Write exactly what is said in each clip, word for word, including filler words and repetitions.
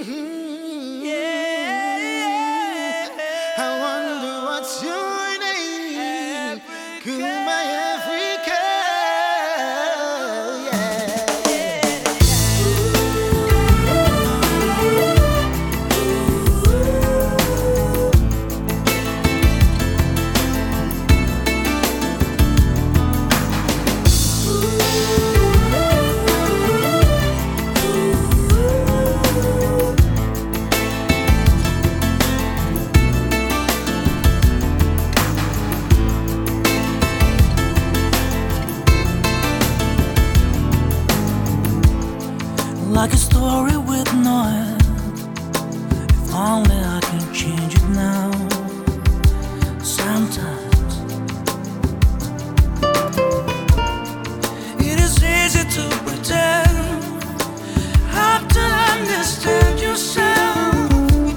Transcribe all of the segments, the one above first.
Yeah. I wonder what's your name? Goodbye, Africa. Like a story with no end. If only I can change it now. Sometimes it is easy to pretend, hard to understand yourself,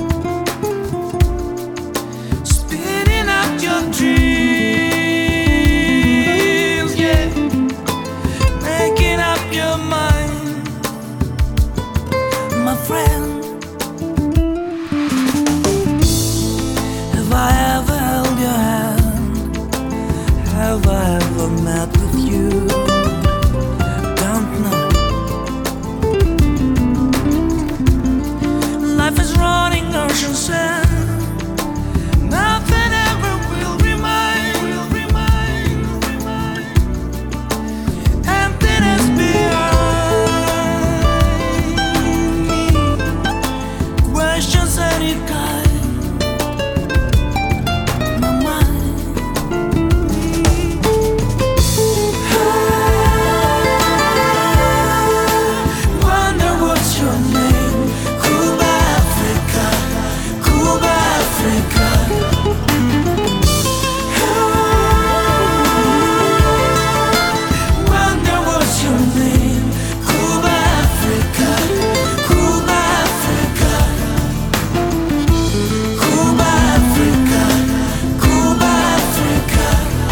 speeding up your dreams, yeah, making up your mind. My friend, have I ever held your hand? Have I ever met with you? Don't know. Life is running ocean sand. Nothing ever will remind, will remind, remind. Emptiness behind. Questions any kind, my mind. Wonder what's your name? Cuba, Africa, Cuba, Africa. Wonder what's your name? Cuba, Africa, Cuba, Africa. Cuba, Africa, Cuba, Africa.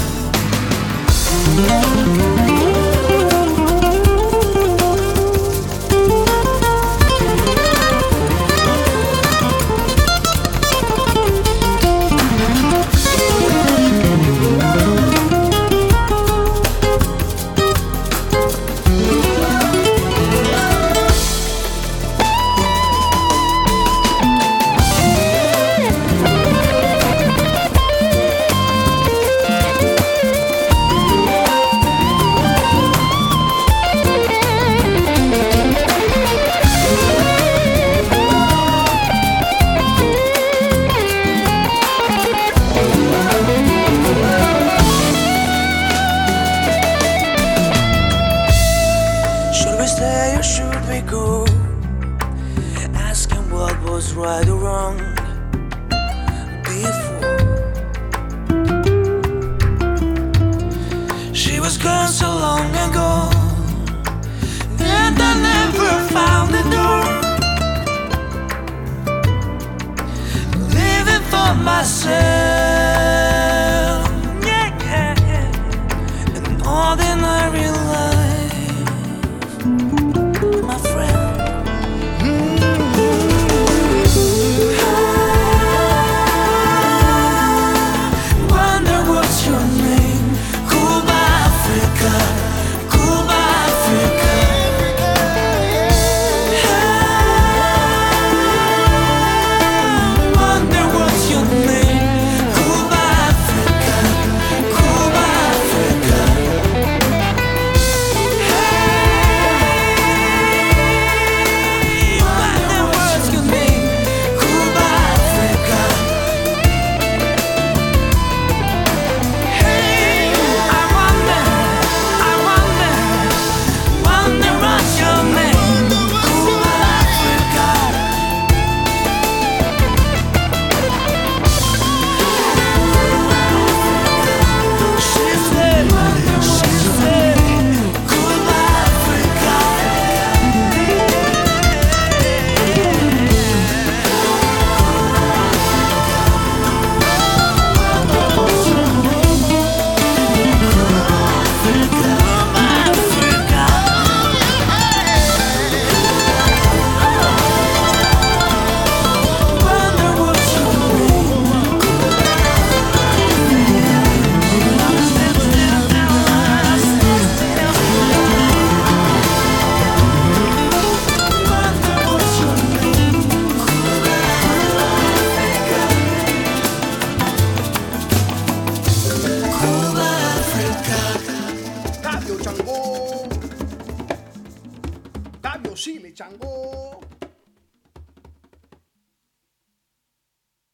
Should we stay or should we go? Asking what was right or wrong before. She was gone so long ago, and I never found the door. Living for myself, yeah, yeah, yeah. An ordinary life, my friend. Wonder what's your name? Cuba, Africa, Cuba, Africa. Imposible, chango.